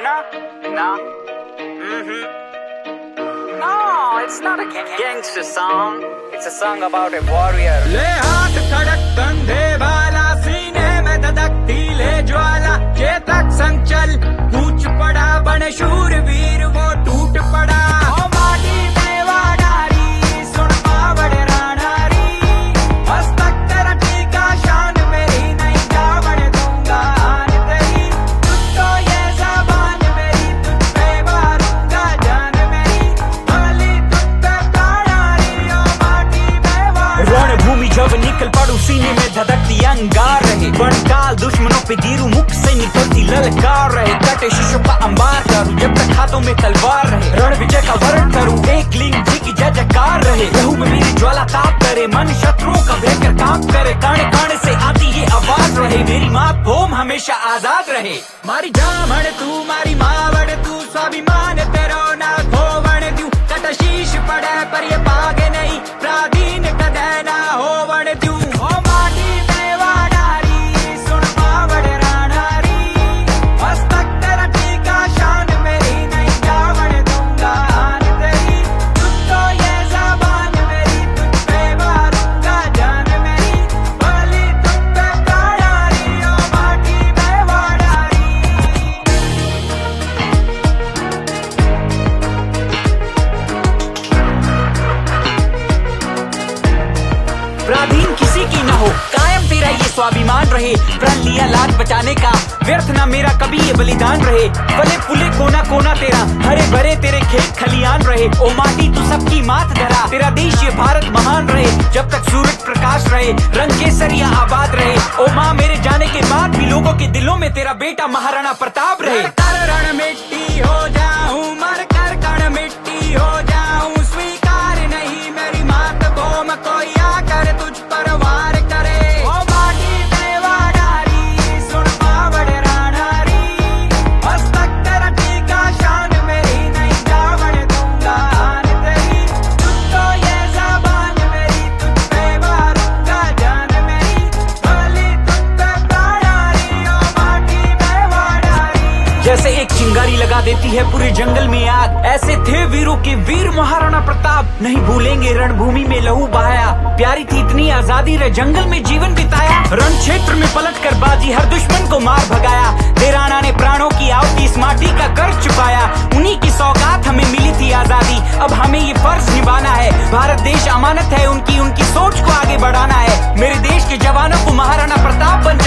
No, no. No, it's not a gangster song. It's a song about a warrior. ले हाथ खड़क कंधे वाला, सीने में धधकती ले ज्वाला, ये तक संचल कूच पड़ा, बन शूर वीर वो टूट पड़ा। ओ माटी में वाडारी, सुन पावड़ रानारी, हस्तक तेरा टीका शान मेरी, नहीं जावड़ दूंगा आन तेरी। तुझ तो ये ज़बान मेरी, तुझ पे मारूंगा जान मेरी, भली तुझ पे प्राणारी, ओ माटी में वाडारी। रणभूमि जब निकल पड़ू, सीने में धधकती अंगार रहे, बनकाल दुश्मनों पे गिरू, मुख से निकलती ललकार रहे, कटे शीशों का अंबार करूं, जब तक हाथों में तलवार रहे, रण विजय का वर्ण करूं, एक लिंग जी की जय जयकार रहे, लहू में मेरी ज्वाला ताप करे, मन शत्रुओं का भयंकर काम करे, काने काने से आती ये आवाज रहे, मेरी मातभूमि हमेशा आजाद रहे। मारी जामण तू, मारी मावड़ तू, स्वाभिमान तेरो ना खोवण द्यू, कट शीश पड़े पर ये पागे नहीं, प्राधीन कदे ना होवण द्यू। ओ माटी में वाडारी, सुन पावड़ रानारी, हस्तक तेरा टीका शान मेरी, नहीं जावण दूंगा आन तेरी। तुझ तो ये ज़बान मेरी, तुझ पे मारूंगा जान मेरी, भली तुझ पे प्राणारी, ओ माटी में वाडारी। प्राधीन किसी की ना हो, कायम तेरा ये स्वाभिमान रहे, प्रण लिया लाज बचाने का, व्यर्थ ना मेरा कभी ये बलिदान रहे, फले फूले कोना कोना तेरा, हरे भरे तेरे खेत खलियान रहे, ओ माटी तू सबकी मात धरा, तेरा देश ये भारत महान रहे, जब तक सूरज प्रकाश रहे, रंग केसरिया आबाद रहे, ओ माँ मेरे जाने के बाद भी लोगों के दिलों में तेरा बेटा महाराणा प्रताप रहे। कर रण मिट्टी हो जाऊं, मर कर कण मिट्टी हो जाऊं, स्वीकार नहीं मेरी मातभूमि कोई आकर तुझ पर वार करे। ओ माटी में वाडारी, सुन पावड़ रानारी, हस्तक तेरा टीका शान मेरी, नहीं जावड़ दूंगा आन तेरी। तुझ तो ये ज़बान मेरी, तुझ पे मारूंगा जान मेरी, भली तुझ पे प्राणारी, ओ माटी में वाडारी। जैसे एक चिंगारी लगा देती है पूरे जंगल में आग, ऐसे थे वीरों के वीर महाराणा प्रताप, नहीं भूलेंगे रणभूमि में लहू बहाया, प्यारी थी इतनी आजादी रे जंगल में जीवन बिताया, रण क्षेत्र में पलट कर बाजी हर दुश्मन को मार भगाया, देराना ने प्राणों की आहुति इस माटी का कर्ज चुकाया, उन्हीं की सौगात हमें मिली थी आजादी, अब हमें ये फर्ज निभाना है, भारत देश अमानत है उनकी, उनकी सोच को आगे बढ़ाना है, मेरे देश के जवानों को महाराणा प्रताप बन